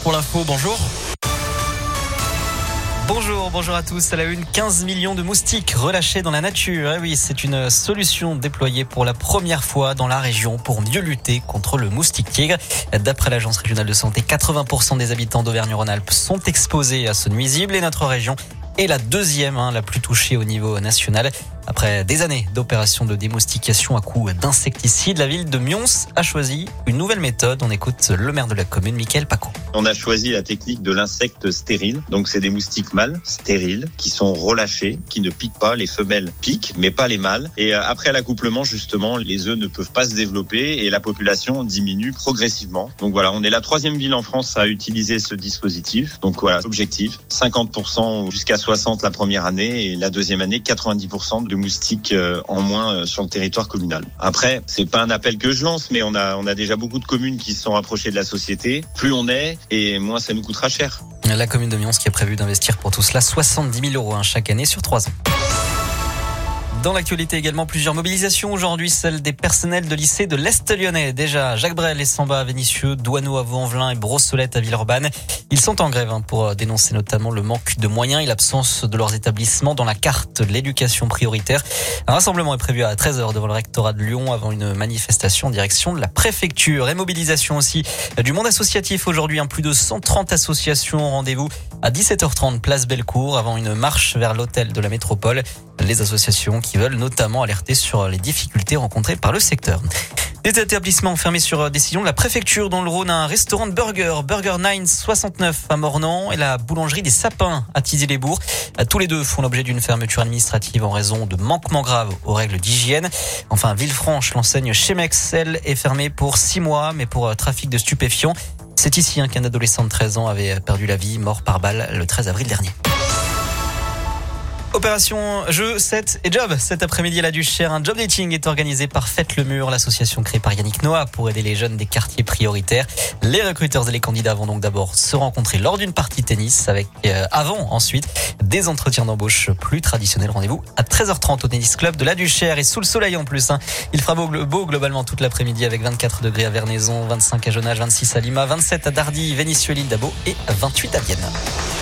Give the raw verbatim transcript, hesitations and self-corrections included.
pour l'info, bonjour. Bonjour, bonjour à tous. À la une, quinze millions de moustiques relâchés dans la nature. Eh oui, c'est une solution déployée pour la première fois dans la région pour mieux lutter contre le moustique tigre. D'après l'Agence régionale de santé, quatre-vingts pour cent des habitants d'Auvergne-Rhône-Alpes sont exposés à ce nuisible et notre région est la deuxième, hein, la plus touchée au niveau national. Après des années d'opérations de démoustication à coups d'insecticides, la ville de Mions a choisi une nouvelle méthode. On écoute le maire de la commune, Mickaël Paco. On a choisi la technique de l'insecte stérile. Donc, c'est des moustiques mâles stériles qui sont relâchés, qui ne piquent pas. Les femelles piquent, mais pas les mâles. Et après l'accouplement, justement, les œufs ne peuvent pas se développer et la population diminue progressivement. Donc voilà, on est la troisième ville en France à utiliser ce dispositif. Donc voilà, objectif, cinquante pour cent jusqu'à soixante la première année et la deuxième année, quatre-vingt-dix pour cent de moustiques en moins sur le territoire communal. Après, c'est pas un appel que je lance, mais on a, on a déjà beaucoup de communes qui se sont rapprochées de la société. Plus on est, et moins ça nous coûtera cher. La commune de Mions qui a prévu d'investir pour tout cela soixante-dix mille euros hein, chaque année sur trois ans. Dans l'actualité également, plusieurs mobilisations aujourd'hui, celle des personnels de lycée de l'Est lyonnais. Déjà, Jacques Brel et Samba à Vénissieux, Douaneau à Vaux-en-Velin et Brossolette à Villeurbanne. Ils sont en grève hein, pour dénoncer notamment le manque de moyens et l'absence de leurs établissements dans la carte de l'éducation prioritaire. Un rassemblement est prévu à treize heures devant le rectorat de Lyon avant une manifestation en direction de la préfecture. Et mobilisation aussi du monde associatif aujourd'hui. Hein, plus de cent trente associations. Rendez-vous à dix-sept heures trente, place Bellecour, avant une marche vers l'hôtel de la métropole. Les associations qui veulent notamment alerter sur les difficultés rencontrées par le secteur. Des établissements fermés sur décision de la préfecture dans le Rhône, un restaurant de burgers, Burger neuf soixante-neuf à Mornan et la boulangerie des Sapins à Thizy-les-Bourgs. Tous les deux font l'objet d'une fermeture administrative en raison de manquements graves aux règles d'hygiène. Enfin, Villefranche, l'enseigne Chemex, elle, est fermée pour six mois, mais pour trafic de stupéfiants. C'est ici hein, qu'un adolescent de treize ans avait perdu la vie, mort par balle le treize avril dernier. Opération Jeux, sept et Job. Cet après-midi à la Duchère, un job dating est organisé par Faites le Mur, l'association créée par Yannick Noah pour aider les jeunes des quartiers prioritaires. Les recruteurs et les candidats vont donc d'abord se rencontrer lors d'une partie de tennis avec, euh, avant ensuite, des entretiens d'embauche plus traditionnels. Rendez-vous à treize heures trente au tennis club de la Duchère et sous le soleil en plus. Hein. Il fera beau, beau globalement toute l'après-midi avec vingt-quatre degrés à Vernaison, vingt-cinq à Jonage, vingt-six à Lima, vingt-sept à Dardy, Vénissieux, l'île d'Abo et vingt-huit à Vienne.